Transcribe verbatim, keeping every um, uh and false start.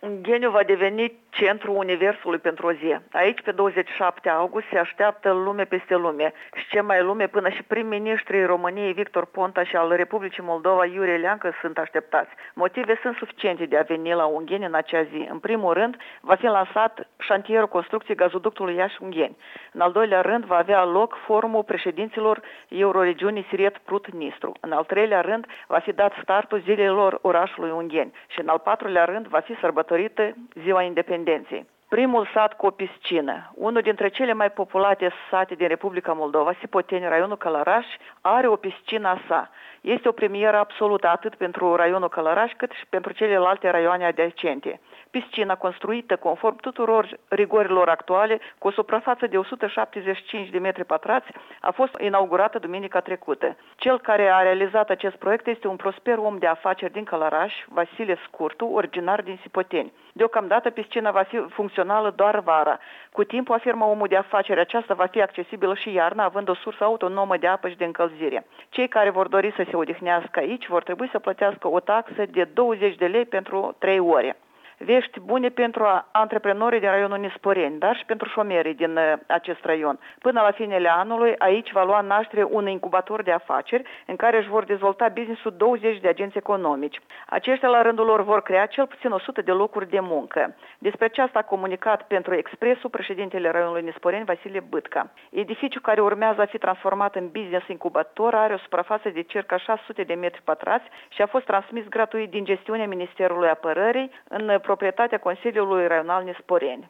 Ungheniu va deveni centrul universului pentru o zi. Aici, pe douăzeci și șapte august, se așteaptă lume peste lume. Și ce mai lume, până și prim-ministrii României Victor Ponta și al Republicii Moldova Iurie Leancă sunt așteptați. Motive sunt suficiente de a veni la Ungheni în acea zi. În primul rând, va fi lansat șantierul construcției gazoductului Iași-Ungheni. În al doilea rând, va avea loc forumul președinților Euroregiunii Siret-Prut-Nistru. În al treilea rând, va fi dat startul zilelor orașului Ungheni. Și în al patrulea rând, va fi sărbătorită Ziua Independenței. Primul sat cu o piscină, unul dintre cele mai populate sate din Republica Moldova, Sipoteni, raionul Călăraș, are o piscină a sa. Este o premieră absolută atât pentru raionul Călăraș cât și pentru celelalte raioane adiacente. Piscina, construită conform tuturor rigorilor actuale, cu o suprafață de o sută șaptezeci și cinci de metri pătrați, a fost inaugurată duminica trecută. Cel care a realizat acest proiect este un prosper om de afaceri din Călăraș, Vasile Scurtu, originar din Sipoteni. Deocamdată piscina va fi funcțională doar vara. Cu timpul, afirmă omul de afaceri, aceasta va fi accesibilă și iarna, având o sursă autonomă de apă și de încălzire. Cei care vor dori să se odihnească aici vor trebui să plătească o taxă de douăzeci de lei pentru trei ore. Vești bune pentru antreprenorii din raionul Nisporeni, dar și pentru șomerii din acest raion. Până la finele anului, aici va lua naștere un incubator de afaceri în care își vor dezvolta business-ul douăzeci de agenți economici. Aceștia, la rândul lor, vor crea cel puțin o sută de locuri de muncă. Despre aceasta a comunicat pentru Expresul președintele raionului Nisporeni, Vasile Bâtca. Edificiul care urmează a fi transformat în business incubator are o suprafață de circa șase sute de metri pătrați și a fost transmis gratuit din gestiunea Ministerului Apărării în proprietatea Consiliului Raional Nisporeni.